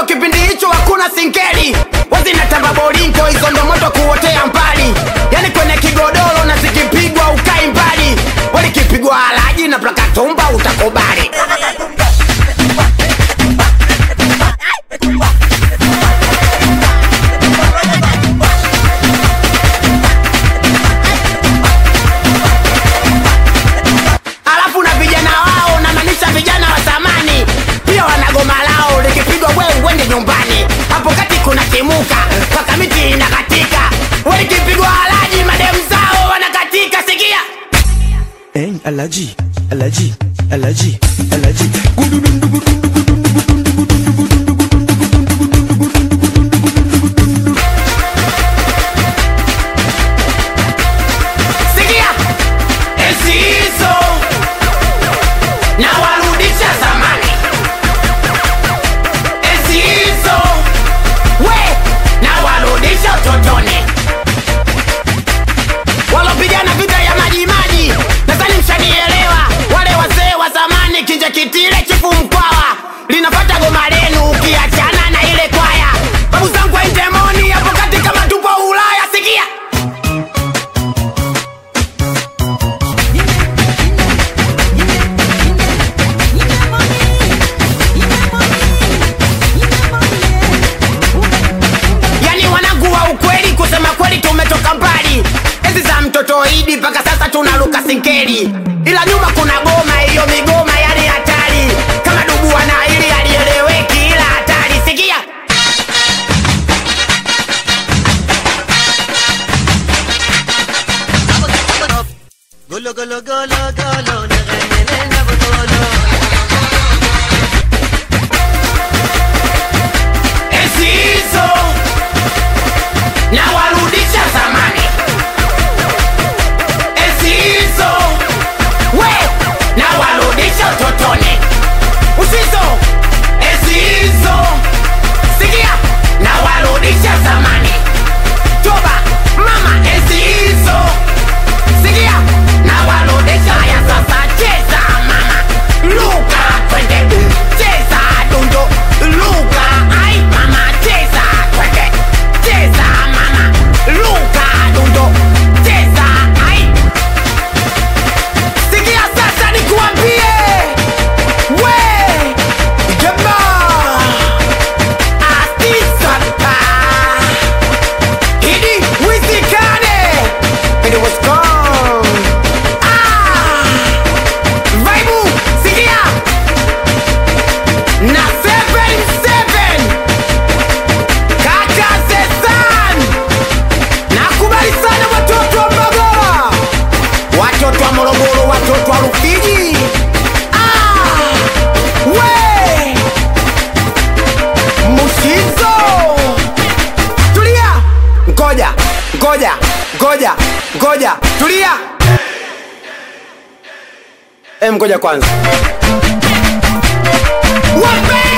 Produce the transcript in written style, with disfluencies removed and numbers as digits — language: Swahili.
kipindi hicho hakuna singeli, wazi na tamba bolingo, hizo ndo moto kuotea mbali. Yani kwenye kigodoro na zikipigwa ukai mbali, walikipigwa alaji na plakatumba utakubali. Alafu na vijana wao, na maanisha vijana wa zamani, pia wanagoma lao, likipigwa wewe uende nyumbani. Hapo kati kuna kimuka, paka miti inakatika, walikipigwa alaji mademu zao wanakatika. Sikia alaji, alaji, alaji, alaji. sikia, enzi hizo na warudisha zamani. Enzi hizo we na warudisha utotoni. Walopigana vita ya maji maji, nadhani mshanielewa. Wale wazee wa zamani, Kinje Kitile, Chifu Mkwawa, linapata goma lenu ukiachana na ile kwaya. Babu zangu wa Injemoni, hapo kati kama tupo Ulaya. Sikia yani wanangu wa ukweli, kusema kweli tumetoka mbali. Enzi za mtoto Idi paka sasa tunaruka sinkeli, ila nyuma kuna goma, hiyo migoma yani hatari. Kama dubu wana ili alieleweki ila hatari. Sikia Golo golo golo golo nagane na botolo. enzi hizo na warudisha zamani. Enzi hizo we na warudisha utotoni. Usizo enzi hizo, sikia, na warudisha zamani. Toba mama, enzi hizo, sikia, na warudisha. Ya sasa cheza mama, luka twende, cheza dundo, luka ai mama, cheza twende, cheza mama, luka dundo, cheza ai. Sikia sasa nikuambie, we jamaa astisata Idi wizikane, and it was gone. Vaibu, sikia na 77 kaka Zesan. Nakubali sana watoto wa Mbagala, watoto wa Morogoro, watoto wa Rufiji. We Mushizo, tulia, ngoja ngoja ngoja ngoja, tulia. Ngoja kwanza. Wape